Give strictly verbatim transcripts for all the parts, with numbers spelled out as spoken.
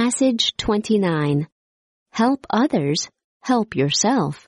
Passage twenty-nine. Help others, help yourself.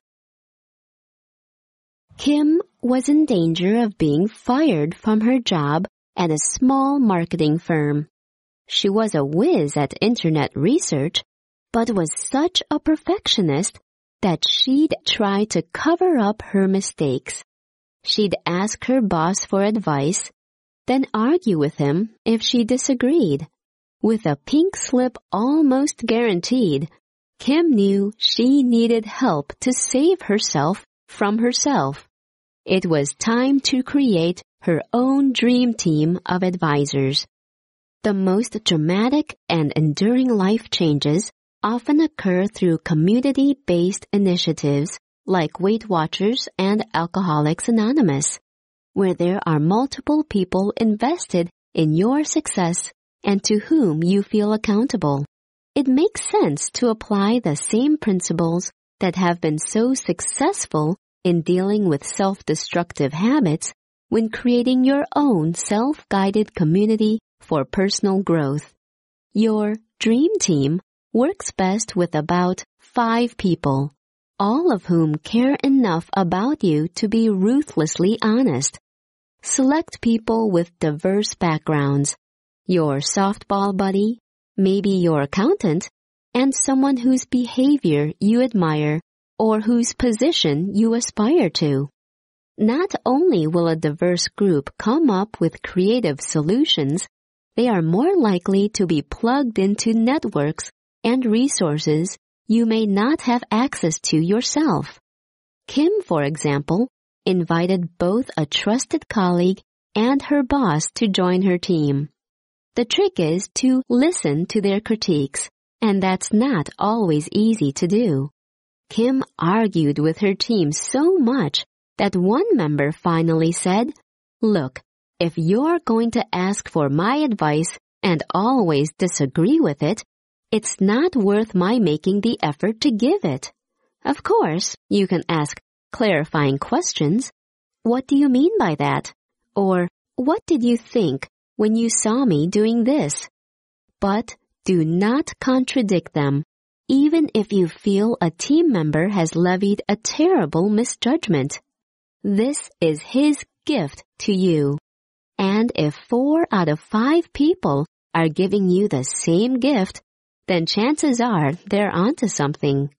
Kim was in danger of being fired from her job at a small marketing firm. She was a whiz at internet research, but was such a perfectionist that she'd try to cover up her mistakes. She'd ask her boss for advice, then argue with him if she disagreed. With a pink slip almost guaranteed, Kim knew she needed help to save herself from herself. It was time to create her own dream team of advisors. The most dramatic and enduring life changes often occur through community-based initiatives like Weight Watchers and Alcoholics Anonymous, where there are multiple people invested in your success and to whom you feel accountable. It makes sense to apply the same principles that have been so successful in dealing with self-destructive habits when creating your own self-guided community for personal growth. Your dream team works best with about five people, all of whom care enough about you to be ruthlessly honest. Select people with diverse backgrounds, your softball buddy, maybe your accountant, and someone whose behavior you admire or whose position you aspire to. Not only will a diverse group come up with creative solutions, they are more likely to be plugged into networks and resources you may not have access to yourself. Kim, for example, invited both a trusted colleague and her boss to join her team. The trick is to listen to their critiques, and that's not always easy to do. Kim argued with her team so much that one member finally said, "Look, if you're going to ask for my advice and always disagree with it, it's not worth my making the effort to give it. Of course, you can ask clarifying questions. What do you mean by that? Or, what did you think when you saw me doing this?" But do not contradict them, even if you feel a team member has levied a terrible misjudgment. This is his gift to you. And if four out of five people are giving you the same gift, then chances are they're onto something.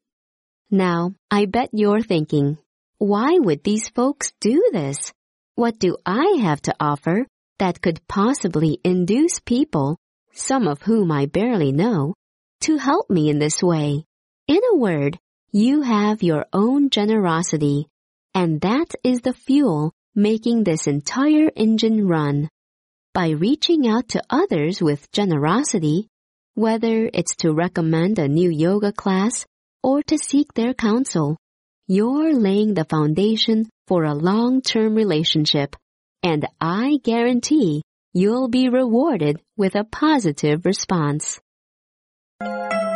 Now, I bet you're thinking, why would these folks do this? What do I have to offer that could possibly induce people, some of whom I barely know, to help me in this way? In a word, you have your own generosity, and that is the fuel making this entire engine run. By reaching out to others with generosity, whether it's to recommend a new yoga class or to seek their counsel, you're laying the foundation for a long-term relationship, and I guarantee you'll be rewarded with a positive response.